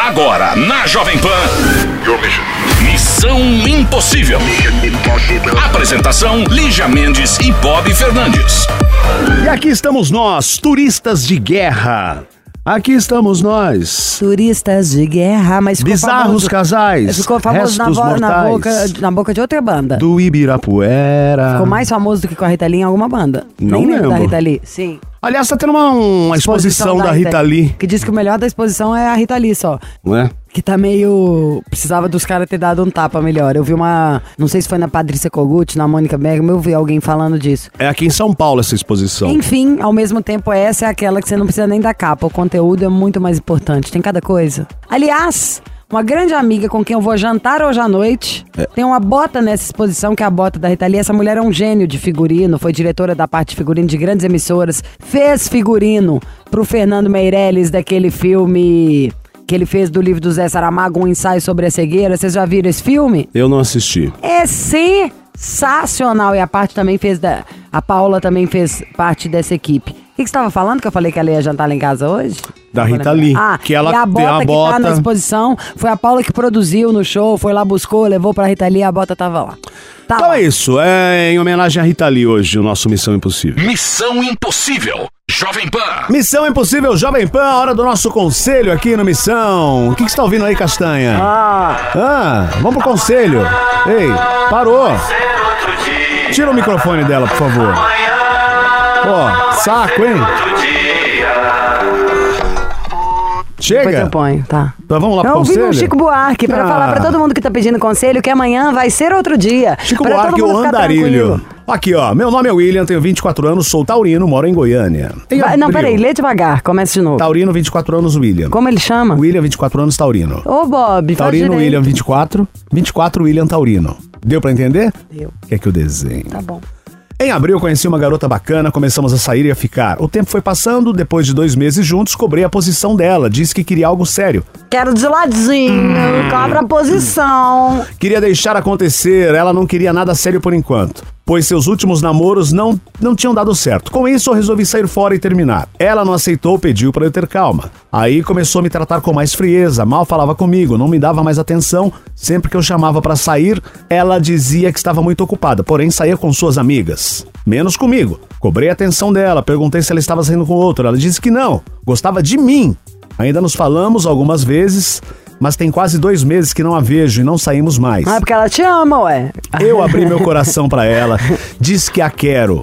Agora, na Jovem Pan, Missão Impossível. Apresentação, Lígia Mendes e Bob Fernandes. E aqui estamos nós, turistas de guerra. Aqui estamos nós. Turistas de guerra, mas ficou bizarros famoso, casais. ficou famoso na boca de outra banda. Do Ibirapuera. Ficou mais famoso do que com a Rita Lee em alguma banda. Não Nem lembro. Da Rita Lee, sim. Aliás, tá tendo uma exposição da Rita Lee. Que diz que o melhor da exposição é a Rita Lee só. Não é? Que tá meio... Precisava dos caras ter dado um tapa melhor. Eu vi uma... Não sei se foi na Patrícia Kogut, na Mônica Bergman, eu vi alguém falando disso. É aqui em São Paulo essa exposição. Enfim, ao mesmo tempo, essa é aquela que você não precisa nem da capa. O conteúdo é muito mais importante. Tem cada coisa. Aliás... Uma grande amiga com quem eu vou jantar hoje à noite. Tem uma bota nessa exposição, que é a bota da Rita Lee. Essa mulher é um gênio de figurino. Foi diretora da parte de figurino de grandes emissoras. Fez figurino pro Fernando Meirelles daquele filme que ele fez do livro do Zé Saramago, Um Ensaio sobre a Cegueira. Vocês já viram esse filme? Eu não assisti. É sensacional. E a Paula também fez parte dessa equipe. O que você estava falando? Que eu falei que ela ia jantar lá em casa hoje? Da Rita Lee. Que ela tem a bota que tá na exposição. Foi a Paula que produziu no show, foi lá, buscou, levou pra Rita Lee, a bota tava lá. Então é isso, é em homenagem à Rita Lee hoje, o nosso Missão Impossível. Missão Impossível, Jovem Pan. Missão Impossível, Jovem Pan, hora do nosso conselho aqui no Missão. O que você tá ouvindo aí, Castanha? Vamos pro conselho. Ei, parou. Tira o microfone dela, por favor. Saco, hein? Chega? Depois eu ponho, tá. Então vamos lá pro conselho? Eu ouvi um Chico Buarque pra falar pra todo mundo que tá pedindo conselho que amanhã vai ser outro dia. Chico Buarque, o andarilho. Aqui, ó, meu nome é William, tenho 24 anos, sou taurino, moro em Goiânia. Não, peraí, lê devagar, começa de novo. Taurino, 24 anos, William. Como ele chama? William, 24 anos, taurino. Ô, Bob, taurino, William, 24, William, taurino. Deu pra entender? Deu. Quer que eu desenhe? Tá bom. Em abril, conheci uma garota bacana, começamos a sair e a ficar. O tempo foi passando, depois de 2 meses juntos, cobrei a posição dela. Disse que queria algo sério. Quero de ladinho, cobra a posição. Queria deixar acontecer, ela não queria nada sério por enquanto, pois seus últimos namoros não tinham dado certo. Com isso, eu resolvi sair fora e terminar. Ela não aceitou, pediu para eu ter calma. Aí começou a me tratar com mais frieza, mal falava comigo, não me dava mais atenção. Sempre que eu chamava para sair, ela dizia que estava muito ocupada, porém saía com suas amigas. Menos comigo. Cobrei a atenção dela, perguntei se ela estava saindo com outro. Ela disse que não, gostava de mim. Ainda nos falamos algumas vezes, mas tem quase 2 meses que não a vejo e não saímos mais. Ah, porque ela te ama, ué. Eu abri meu coração pra ela, disse que a quero.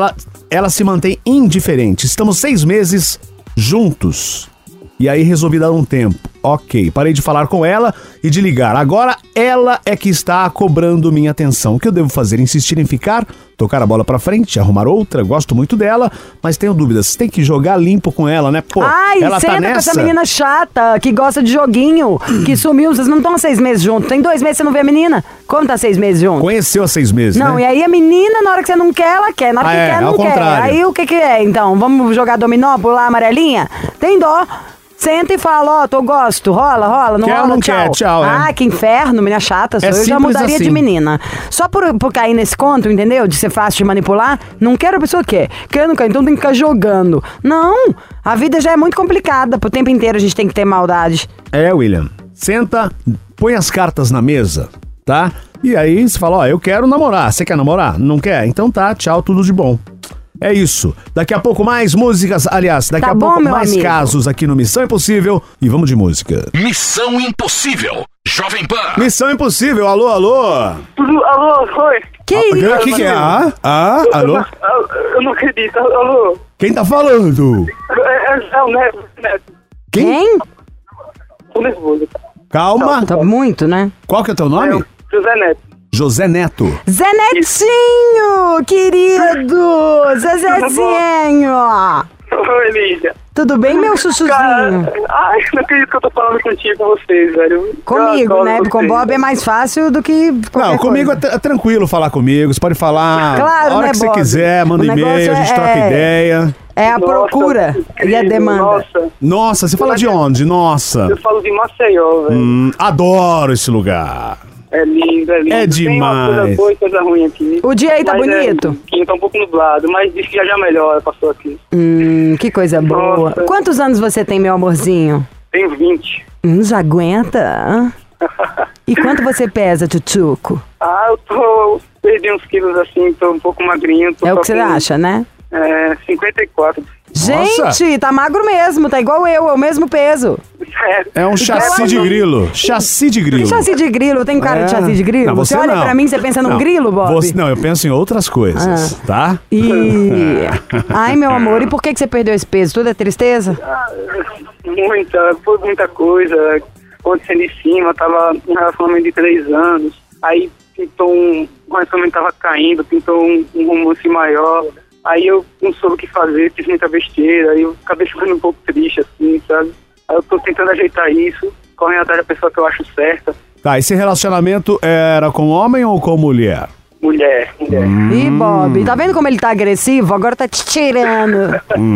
Ela se mantém indiferente. Estamos 6 meses juntos. E aí resolvi dar um tempo. Ok, parei de falar com ela e de ligar. Agora ela é que está cobrando minha atenção. O que eu devo fazer? Insistir em ficar? Tocar a bola pra frente? Arrumar outra? Gosto muito dela, mas tenho dúvidas. Tem que jogar limpo com ela, né? Pô, ela senta tá nessa... com essa menina chata, que gosta de joguinho, que sumiu. Vocês não estão há 6 meses juntos. Tem 2 meses que você não vê a menina? Como tá 6 meses juntos? Conheceu há 6 meses, não, né? E aí a menina, na hora que você não quer, ela quer. Na hora que quer, não quer. Contrário. Aí o que é, então? Vamos jogar dominó, pular amarelinha? Tem dó. Senta e fala, gosto, rola, não quer, rola, não tchau. Quer, tchau. Que inferno, menina chata, eu já mudaria assim. de menina. Só por cair nesse conto, entendeu? De ser fácil de manipular, não quero a pessoa quer, não quer, então tem que ficar jogando. Não, a vida já é muito complicada, pro tempo inteiro a gente tem que ter maldade. William, senta, põe as cartas na mesa, tá? E aí você fala, eu quero namorar, você quer namorar? Não quer? Então tá, tchau, tudo de bom. É isso. Daqui a pouco mais músicas, aliás, daqui a pouco mais amigo. Casos aqui no Missão Impossível. E vamos de música. Missão Impossível, Jovem Pan. Missão Impossível, alô? Alô, oi. Que isso? O que é? Alô? Eu não acredito, alô. Quem tá falando? É o Neto. Quem? Tô nervoso. Calma. Tá muito, né? Qual que é o teu nome? José Neto. José Neto. Zé Netinho, querido! Zezezinho! Oi, Lídia. Tudo bem, meu sussuzinho? Ai, não acredito que eu tô falando contigo, com vocês, velho. Comigo, né? Com o Bob é mais fácil do que Não, comigo é tranquilo falar comigo. Você pode falar claro, a hora né, que você Bob? quiser, manda e-mail, a gente troca ideia. É a procura e a demanda. Nossa, você fala de onde? Nossa. Eu falo de Maceió, velho. Adoro esse lugar. É lindo, é lindo. É demais. Tem uma coisa boa e coisa ruim aqui. O dia aí tá bonito? Tá um pouco nublado, mas diz que já melhora, passou aqui. Que coisa boa. Nossa. Quantos anos você tem, meu amorzinho? Tenho 20. Já aguenta? E quanto você pesa, tchutchuco? Eu perdi uns quilos assim, tô um pouco magrinho. É o que você acha, né? 54. Gente, Nossa. tá magro mesmo, tá igual eu, é o mesmo peso. Sério. É um chassi de grilo. Chassi de grilo. Que chassi de grilo? Tem cara de chassi de grilo? Não, você olha não. pra mim, você pensa num Não, grilo, Bob? Não, eu penso em outras coisas, tá? Ai, meu amor, e por que você perdeu esse peso? Tudo é tristeza? Foi muita coisa acontecendo em cima. Tava num relacionamento de 3 anos. Aí pintou o relacionamento tava caindo, pintou um romance maior. Aí eu não soube o que fazer, fiz muita besteira. Aí eu acabei ficando um pouco triste, assim, sabe? Aí eu tô tentando ajeitar isso, correndo atrás da pessoa que eu acho certa. Tá, esse relacionamento era com homem ou com mulher? Mulher. Ih, Bob, tá vendo como ele tá agressivo? Agora tá te tirando.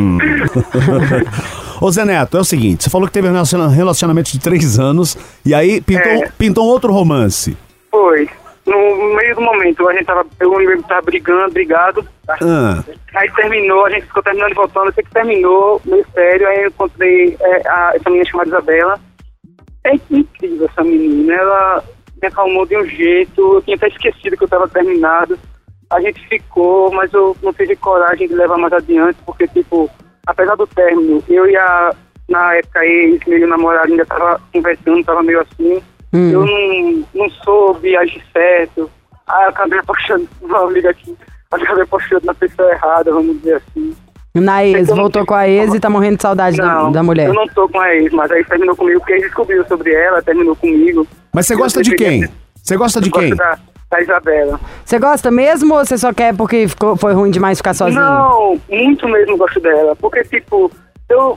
Ô Zé Neto, é o seguinte, você falou que teve um relacionamento de 3 anos e aí pintou um outro romance. Foi. No meio do momento, eu e ele tava brigado. Aí terminou, a gente ficou terminando e voltando, até que terminou, meio sério, aí eu encontrei essa menina chamada Isabela. É incrível essa menina, ela me acalmou de um jeito, eu tinha até esquecido que eu tava terminado. A gente ficou, mas eu não tive coragem de levar mais adiante, porque, tipo, apesar do término, eu e na época, meio namorado, ainda tava conversando, tava meio assim. Eu não soube agir certo. Aí eu acabei apostando, acabei apostando na pessoa errada, vamos dizer assim. Na ex, voltou com a ex e tá morrendo de saudade da mulher. Eu não tô com a ex, mas aí terminou comigo porque ele descobriu sobre ela, terminou comigo. Mas você gosta de quem? Você gosta de quem? Da Isabela. Você gosta mesmo ou você só quer porque foi ruim demais ficar sozinho? Não, muito mesmo gosto dela. Porque, tipo, meu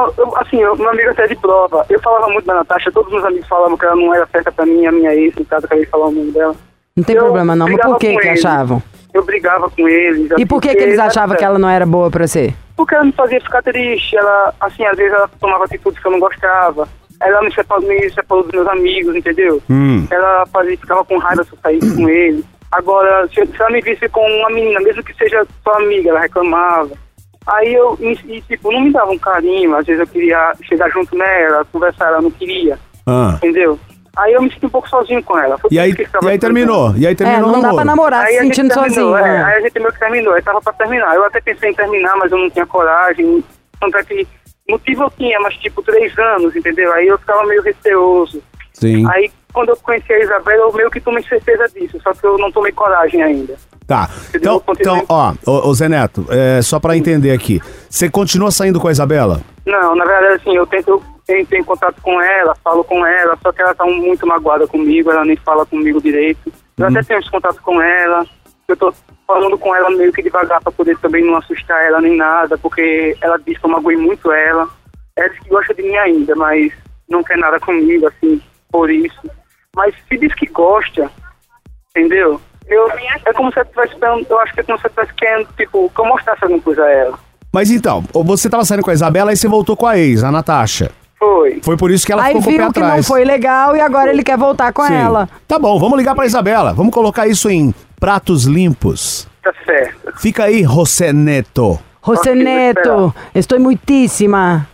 amigo até de prova, eu falava muito da Natasha, todos os meus amigos falavam que ela não era certa pra mim, a minha ex, no caso, acabei de falar o nome dela. Não tem problema não, mas por que achavam? Eu brigava com eles. E por que eles achavam que ela não era boa pra você? Porque ela me fazia ficar triste, ela, assim, às vezes ela tomava atitudes que eu não gostava. Ela me separou dos meus amigos, entendeu? Ela ficava com raiva se eu saísse com ele. Agora, se ela me visse com uma menina, mesmo que seja sua amiga, ela reclamava. Aí tipo, não me dava um carinho, às vezes eu queria chegar junto nela, conversar, ela não queria, entendeu? Aí eu me senti um pouco sozinho com ela. E aí terminou? E aí terminou o não namoro? dá pra namorar se sentindo sozinho. Aí a gente meio que terminou, aí tava pra terminar. Eu até pensei em terminar, mas eu não tinha coragem. Tanto é que motivo eu tinha, mas tipo 3 anos, entendeu? Aí eu ficava meio receoso. Sim. Aí quando eu conheci a Isabela, eu meio que tomei certeza disso, só que eu não tomei coragem ainda. Tá, então ó, Zé Neto, só pra entender aqui, você continua saindo com a Isabela? Não, na verdade, assim, eu entrei em contato com ela, falo com ela, só que ela tá muito magoada comigo, ela nem fala comigo direito. Eu até tenho esse contato com ela, eu tô falando com ela meio que devagar pra poder também não assustar ela nem nada, porque ela disse que eu magoei muito ela. Ela disse que gosta de mim ainda, mas não quer nada comigo, assim, por isso. Mas se diz que gosta, entendeu? É como se eu estivesse esperando, eu acho que é como se eu estivesse querendo, tipo, que eu mostrasse alguma coisa a ela. Mas então, você tava saindo com a Isabela e você voltou com a ex, a Natasha. Foi. Foi por isso que ela Aí ficou com o pé viram que atrás. não foi legal e agora ele quer voltar com ela. Tá bom, vamos ligar pra Isabela. Vamos colocar isso em pratos limpos. Tá certo. Fica aí, José Neto. José Neto, estou muitíssima...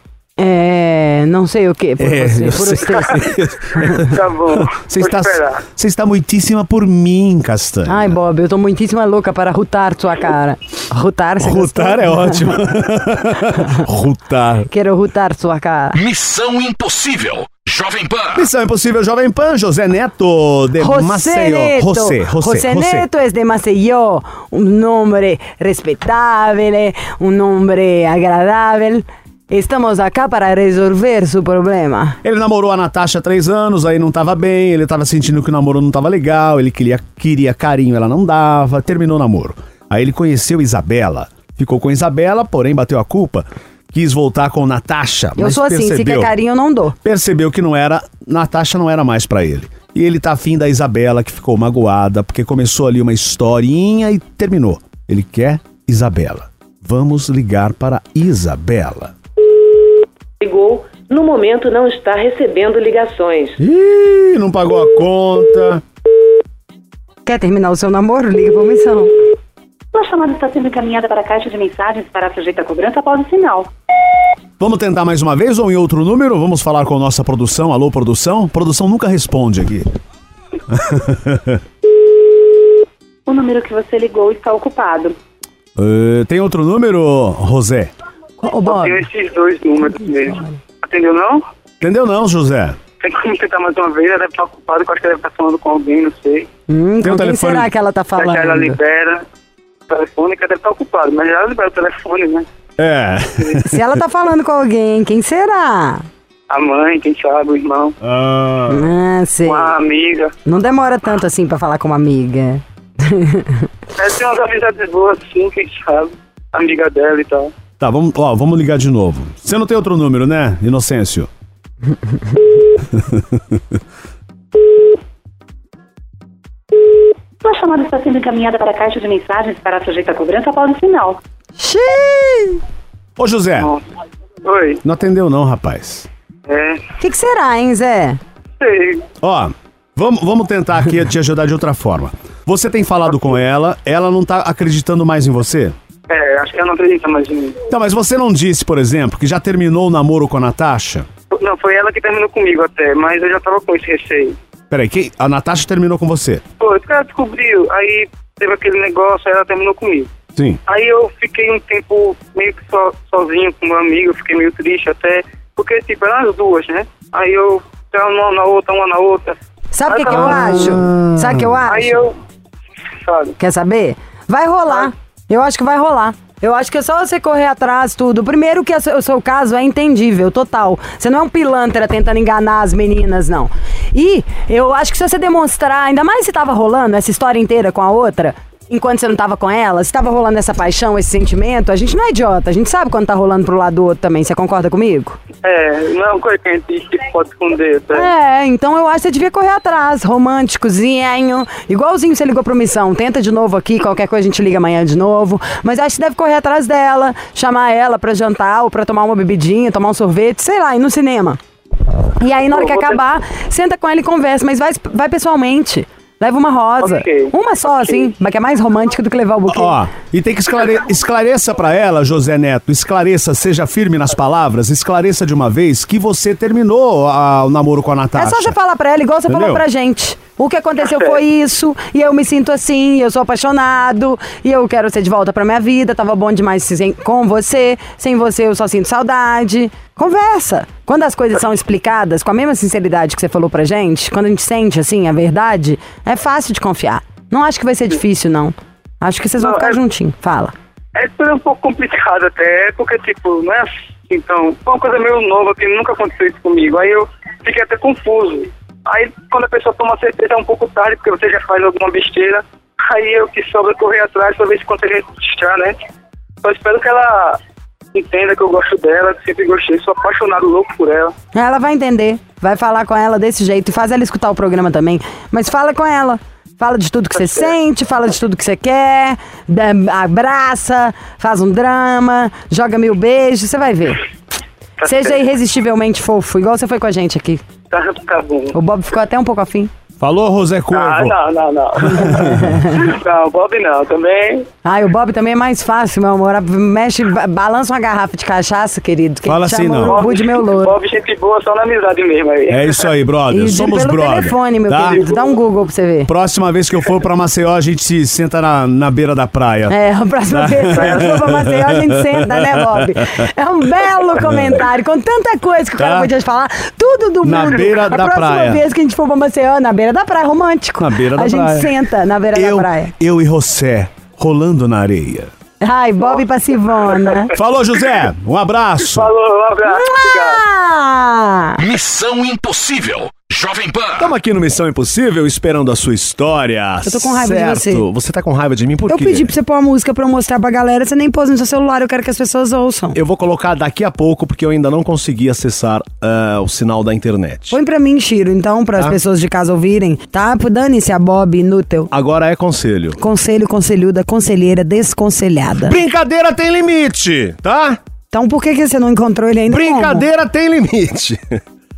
não sei o que por você. Tá bom. Você está muitíssima por mim, Castanha. Ai, Bob, eu tô muitíssima louca para rutar sua cara. Rutar, você gostou? Rutar é ótimo. Rutar. Quero rutar sua cara. Missão Impossível, Jovem Pan. Missão Impossível Jovem Pan, José Neto de Maceió. José Neto es de Maceió, un nombre respetable, un nombre agradable. Estamos acá para resolver seu problema. Ele namorou a Natasha há 3 anos, aí não tava bem, ele tava sentindo que o namoro não tava legal, ele queria carinho, ela não dava, terminou o namoro. Aí ele conheceu Isabela, ficou com Isabela, porém bateu a culpa, quis voltar com Natasha. Eu sou assim, se quer carinho eu não dou. Percebeu que Natasha não era mais pra ele. E ele tá afim da Isabela, que ficou magoada, porque começou ali uma historinha e terminou. Ele quer Isabela. Vamos ligar para Isabela. Ligou, no momento não está recebendo ligações. Ih, não pagou a conta. Quer terminar o seu namoro? Liga para a missão. Sua chamada está sendo encaminhada para a caixa de mensagens para sujeitar a cobrança após o sinal. Vamos tentar mais uma vez ou em outro número? Vamos falar com a nossa produção. Alô, produção? Produção nunca responde aqui. O número que você ligou está ocupado. Tem outro número, José? Ô, Bob. Tem esses 2 números mesmo. Atendeu não? Entendeu não, José? Tem como tentar mais uma vez, ela deve estar ocupada, que eu acho que ela deve estar falando com alguém, não sei. Com quem telefone? será que ela tá falando? Ela libera o telefone, que ela deve estar ocupada, mas ela libera o telefone, né? Se ela tá falando com alguém, quem será? A mãe, quem sabe, o irmão, Sei. uma amiga. Não demora tanto assim pra falar com uma amiga. Tem umas amizades boas, sim, quem sabe. Amiga dela e tal. Tá, vamos ligar de novo. Você não tem outro número, né, Inocêncio? Sua chamada está sendo encaminhada para a caixa de mensagens para sujeita a cobrança após o sinal. Xiii! Ô, José, Oi, não atendeu não, rapaz. O que será, hein, Zé? sei. Ó, vamos tentar aqui te ajudar de outra forma. Você tem falado com ela não tá acreditando mais em você? Acho que ela não acredita mais em mim. Tá, mas você não disse, por exemplo, que já terminou o namoro com a Natasha? Não, foi ela que terminou comigo até, mas eu já tava com esse receio. Peraí, a Natasha terminou com você? Pô, esse cara descobriu, aí teve aquele negócio, aí ela terminou comigo. Sim. Aí eu fiquei um tempo meio que sozinho com meu amigo, eu fiquei meio triste até, porque tipo, eram as duas, né? Aí eu ficava uma na outra. Sabe o que eu acho? Sabe o que eu acho? Aí eu, sabe? Quer saber? Vai rolar. Eu acho que vai rolar. Eu acho que é só você correr atrás, tudo. Primeiro que o seu caso é entendível, total. Você não é um pilantra tentando enganar as meninas, não. E eu acho que se você demonstrar, ainda mais se tava rolando essa história inteira com a outra, enquanto você não tava com ela, se tava rolando essa paixão, esse sentimento, a gente não é idiota. A gente sabe quando tá rolando pro lado do outro também. Você concorda comigo? Não é uma coisa que a gente pode esconder, tá? Então eu acho que você devia correr atrás, românticozinho, igualzinho você ligou pro Missão, tenta de novo aqui, qualquer coisa a gente liga amanhã de novo, mas acho que você deve correr atrás dela, chamar ela pra jantar ou pra tomar uma bebidinha, tomar um sorvete, sei lá, ir no cinema. E aí na hora que acabar, senta com ela e conversa, mas vai pessoalmente. Leva uma rosa. Okay. Uma só, assim, mas que é mais romântica do que levar o buquê. Ó, e tem que esclareça pra ela, José Neto, esclareça, seja firme nas palavras, esclareça de uma vez que você terminou o namoro com a Natasha. É só você falar pra ela, igual você falou pra gente. O que aconteceu foi isso, e eu me sinto assim, eu sou apaixonado, e eu quero ser de volta pra minha vida, tava bom demais com você, sem você eu só sinto saudade. Conversa. Quando as coisas são explicadas com a mesma sinceridade que você falou pra gente, quando a gente sente, assim, a verdade, é fácil de confiar. Não acho que vai ser difícil, não. Acho que vocês vão ficar juntinhos. Fala. É um pouco complicado até, porque, tipo, não é assim, então, foi uma coisa meio nova, que nunca aconteceu isso comigo, aí eu fiquei até confuso. Aí, quando a pessoa toma certeza, é um pouco tarde, porque você já faz alguma besteira, aí eu que sobra correr atrás pra ver se consegue registrar, né? Só espero que ela entenda que eu gosto dela, que sempre gostei, sou apaixonado, louco por ela. Ela vai entender, vai falar com ela desse jeito, e faz ela escutar o programa também, mas fala com ela. Fala de tudo que você sente, fala de tudo que você quer, abraça, faz um drama, joga 1000 beijos, você vai ver. Seja irresistivelmente fofo, igual você foi com a gente aqui. Tá bom. O Bob ficou até um pouco afim. Falou, José Corvo. Não. Não, Bob não, também. Ai, o Bob também é mais fácil, meu amor. Mexe, balança uma garrafa de cachaça, querido. Que fala assim, não. O urubu de meu louro. Bob, gente boa, só na amizade mesmo aí. É isso aí, brother. E Somos pelo brother. telefone, meu tá? querido. Dá um Google pra você ver. Próxima vez que eu for pra Maceió, a gente se senta na beira da praia. A próxima vez que eu for pra Maceió, a gente senta, né, Bob? É um belo comentário, com tanta coisa que o cara podia falar. Tudo do mundo. Na beira da praia. A próxima vez que a gente for pra Maceió, na beira da praia, romântico. Na beira da praia. A gente senta na beira da praia. Eu e José, rolando na areia. Ai, Bob passivona. Falou, José. Um abraço. Falou, um abraço. Obrigado. Missão Impossível. Jovem Pan. Estamos aqui no Missão Impossível esperando a sua história. Eu tô com raiva de você. Você tá com raiva de mim por quê? Eu pedi pra você pôr a música pra eu mostrar pra galera. Você nem pôs no seu celular, eu quero que as pessoas ouçam. Eu vou colocar daqui a pouco porque eu ainda não consegui acessar o sinal da internet. Põe pra mim, Chiro, então, para as pessoas de casa ouvirem, tá? Dane-se a Bob inútil. Agora é conselho. Conselho, conselhuda, conselheira, desconselhada. Brincadeira tem limite, tá? Então por que você não encontrou ele ainda? Brincadeira tem limite.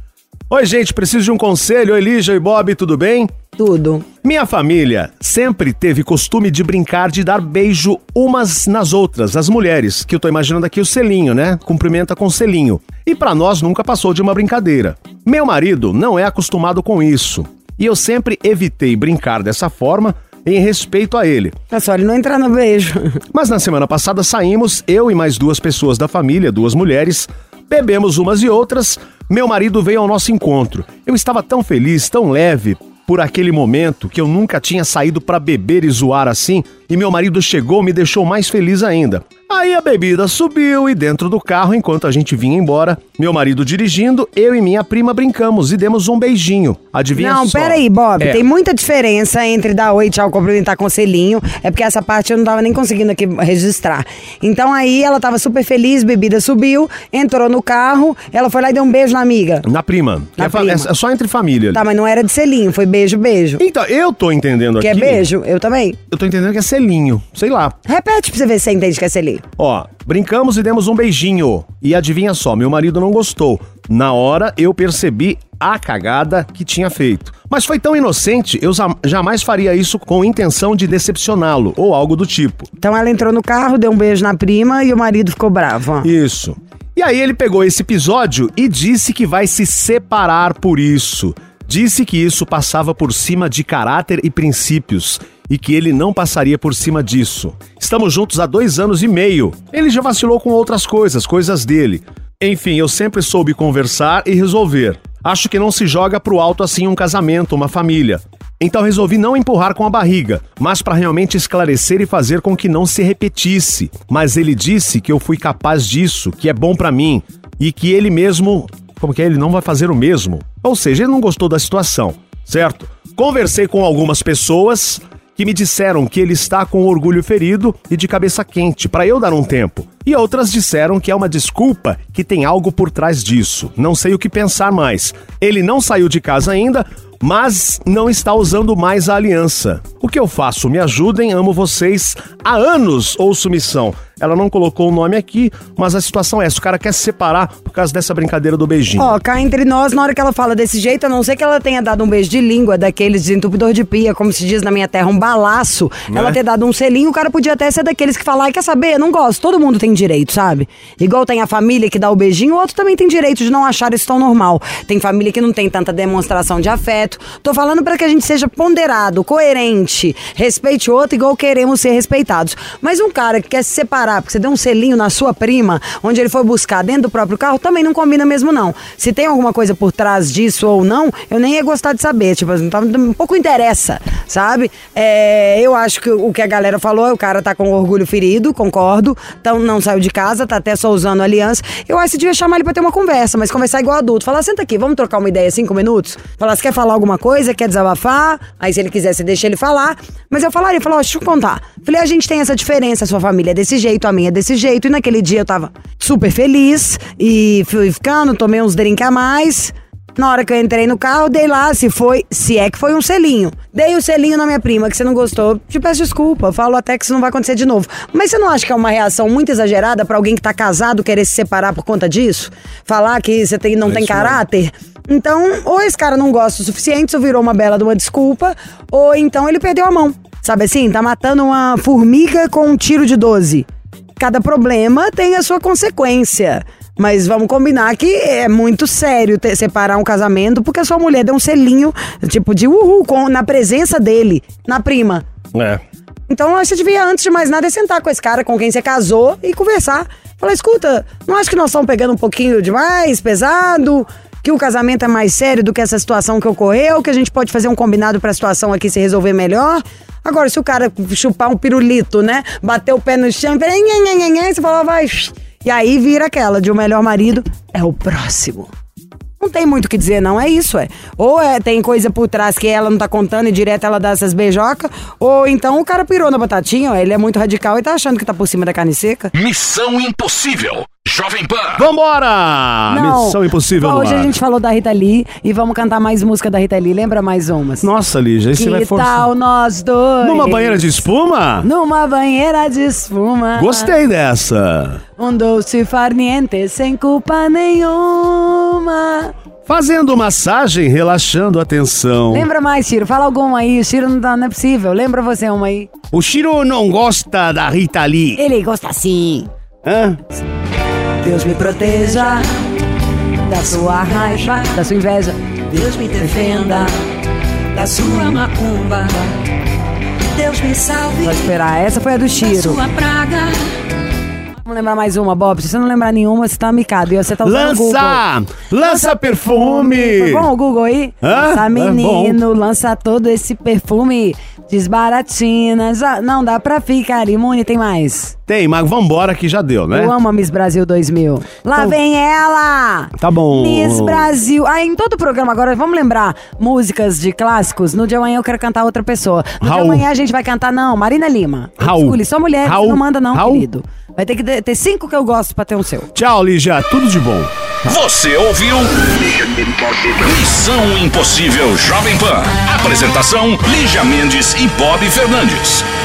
Oi, gente, preciso de um conselho. Oi, Lígia e Bob, tudo bem? Tudo. Minha família sempre teve costume de brincar de dar beijo umas nas outras, as mulheres, que eu tô imaginando aqui o selinho, né? Cumprimenta com selinho. E pra nós nunca passou de uma brincadeira. Meu marido não é acostumado com isso. E eu sempre evitei brincar dessa forma em respeito a ele. É só ele não entrar no beijo. Mas na semana passada saímos, eu e mais 2 pessoas da família, 2 mulheres, bebemos umas e outras, meu marido veio ao nosso encontro. Eu estava tão feliz, tão leve por aquele momento, que eu nunca tinha saído pra beber e zoar assim, e meu marido chegou e me deixou mais feliz ainda. Aí a bebida subiu e dentro do carro, enquanto a gente vinha embora, meu marido dirigindo, eu e minha prima brincamos e demos um beijinho. Adivinha só? Não, peraí, Bob, tem muita diferença entre dar oi, tchau, cumprimentar com selinho, é porque essa parte eu não tava nem conseguindo aqui registrar. Então aí ela tava super feliz, bebida subiu, entrou no carro, ela foi lá e deu um beijo na amiga. Na prima. Na prima. É só entre família. Tá, mas não era de selinho, foi beijo, beijo. Então, eu tô entendendo aqui... Que é beijo? Eu também. Eu tô entendendo que é selinho, sei lá. Repete pra você ver se você entende que é selinho. Ó, brincamos e demos um beijinho. E adivinha só, meu marido não gostou. Na hora eu percebi a cagada que tinha feito. Mas foi tão inocente, eu jamais faria isso com intenção de decepcioná-lo ou algo do tipo. Então ela entrou no carro, deu um beijo na prima e o marido ficou bravo. Ó. Isso. E aí ele pegou esse episódio e disse que vai se separar por isso. Disse que isso passava por cima de caráter e princípios e que ele não passaria por cima disso. Estamos juntos há 2 anos e meio. Ele já vacilou com outras coisas dele. Enfim, eu sempre soube conversar e resolver. Acho que não se joga pro alto assim um casamento, uma família. Então resolvi não empurrar com a barriga, mas para realmente esclarecer e fazer com que não se repetisse. Mas ele disse que eu fui capaz disso, que é bom pra mim e que ele mesmo... Como que é? Ele não vai fazer o mesmo. Ou seja, ele não gostou da situação, certo? Conversei com algumas pessoas que me disseram que ele está com orgulho ferido e de cabeça quente, para eu dar um tempo. E outras disseram que é uma desculpa, que tem algo por trás disso. Não sei o que pensar mais. Ele não saiu de casa ainda, mas não está usando mais a aliança. O que eu faço? Me ajudem, amo vocês. Há anos ouço missão. Ela não colocou o nome aqui, mas a situação é essa. O cara quer se separar por causa dessa brincadeira do beijinho. Ó, cá entre nós, na hora que ela fala desse jeito, a não ser que ela tenha dado um beijo de língua, daqueles desentupidor de pia, como se diz na minha terra, um balaço. Né? Ela ter dado um selinho, o cara podia até ser daqueles que falar, quer saber? Não gosto. Todo mundo tem direito, sabe? Igual tem a família que dá o beijinho, o outro também tem direito de não achar isso tão normal. Tem família que não tem tanta demonstração de afeto. Tô falando pra que a gente seja ponderado, coerente, respeite o outro igual queremos ser respeitados. Mas um cara que quer se separar porque você deu um selinho na sua prima, onde ele foi buscar dentro do próprio carro, também não combina mesmo não. Se tem alguma coisa por trás disso ou não, eu nem ia gostar de saber, tipo, um pouco interessa, sabe? Eu acho que o que a galera falou, o cara tá com orgulho ferido, concordo, então não saiu de casa, tá até só usando aliança. Eu acho que você devia chamar ele pra ter uma conversa, mas conversar igual adulto. Falar, senta aqui, vamos trocar uma ideia 5 minutos? Falar, você quer falar alguma coisa, quer desabafar? Aí se ele quiser, você deixa ele falar. Mas eu falaria, deixa eu contar. Falei, a gente tem essa diferença, a sua família é desse jeito, a minha é desse jeito. E naquele dia eu tava super feliz e fui ficando, tomei uns drinks a mais. Na hora que eu entrei no carro, dei lá, se é que foi um selinho. Dei o selinho na minha prima, que você não gostou. Te peço desculpa, falo até que isso não vai acontecer de novo. Mas você não acha que é uma reação muito exagerada pra alguém que tá casado querer se separar por conta disso? Falar que você não tem caráter? Então, ou esse cara não gosta o suficiente, isso virou uma bela de uma desculpa, ou então ele perdeu a mão. Sabe assim, tá matando uma formiga com um tiro de 12. Cada problema tem a sua consequência. Mas vamos combinar que é muito sério separar um casamento porque a sua mulher deu um selinho, tipo de uhul, na presença dele, na prima. Então você devia, antes de mais nada, sentar com esse cara com quem você casou e conversar. Falar, escuta, não acho que nós estamos pegando um pouquinho demais, pesado, que o casamento é mais sério do que essa situação que ocorreu, que a gente pode fazer um combinado pra situação aqui se resolver melhor. Agora, se o cara chupar um pirulito, né, bater o pé no chão, você fala, vai... E aí vira aquela de o melhor marido é o próximo. Não tem muito o que dizer, não, é isso, Ou tem coisa por trás que ela não tá contando e direto ela dá essas beijocas, ou então o cara pirou na batatinha, ele é muito radical e tá achando que tá por cima da carne seca. Missão Impossível, Jovem Pan. Vambora! Não. Missão Impossível no ar. Hoje a gente falou da Rita Lee e vamos cantar mais música da Rita Lee, lembra mais umas? Nossa, Lígia, aí você vai forçar. Que tal nós dois? Numa banheira de espuma? Numa banheira de espuma. Gostei dessa. Um doce farniente sem culpa nenhuma. Fazendo massagem, relaxando a tensão. Lembra mais, Ciro? Fala alguma aí. O Ciro não é possível. Lembra você uma aí. O Ciro não gosta da Rita Lee. Ele gosta sim. Hã? Deus me proteja da sua raiva, da sua inveja. Deus me defenda da sua macumba. Deus me salve. Pode esperar, essa foi a do da Ciro. sua praga. Vamos lembrar mais uma, Bob. Se você não lembrar nenhuma, você tá micado. E você tá usando o Google. Lança perfume! Foi bom o Google aí? Hã? Lança menino, É bom. lança todo esse perfume. Desbaratina, já não dá pra ficar imune, tem mais. Tem, mas vambora que já deu, né? Eu amo a Miss Brasil 2000. Lá Então- vem ela! Tá bom. Miss Brasil. Ah, em todo o programa agora, vamos lembrar músicas de clássicos. No de amanhã eu quero cantar outra pessoa. No de Raul. amanhã a gente vai cantar, não, Marina Lima. Raul. Escolhe só mulher, Raul. você não manda não, Raul. querido. Vai ter que ter 5 que eu gosto pra ter um seu. Tchau, Lígia. Tudo de bom. Você ouviu Missão Impossível Jovem Pan. Apresentação: Lígia Mendes e Bob Fernandes.